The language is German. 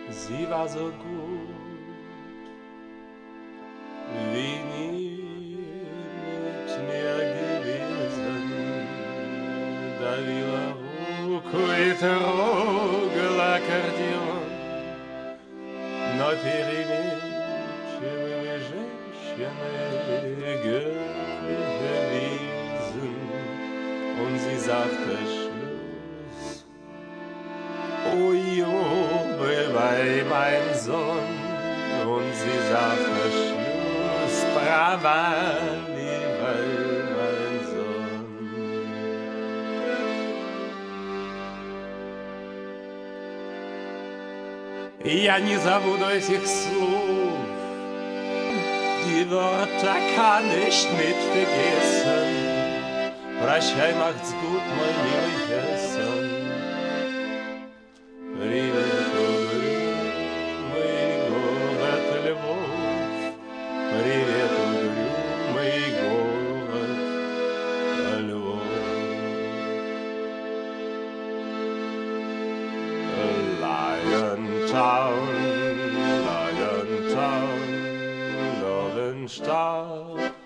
Sie war so gut wie nie mit mir gewesen. Давила руку и трогала аккордеон, но переменчивые женщины gewesen, und sie sagte Schluss. Oh Jubel, mein Sohn, und sie sagte Schluss. Brava, mein Sohn. Я не забуду этих слов, die Wörter kann ich nicht vergessen. Прощай, macht's gut, mein lieber Hessen. Привет, угрюмый город Львов. Привет, угрюмый город Львов. Lion Town, Lovenstad.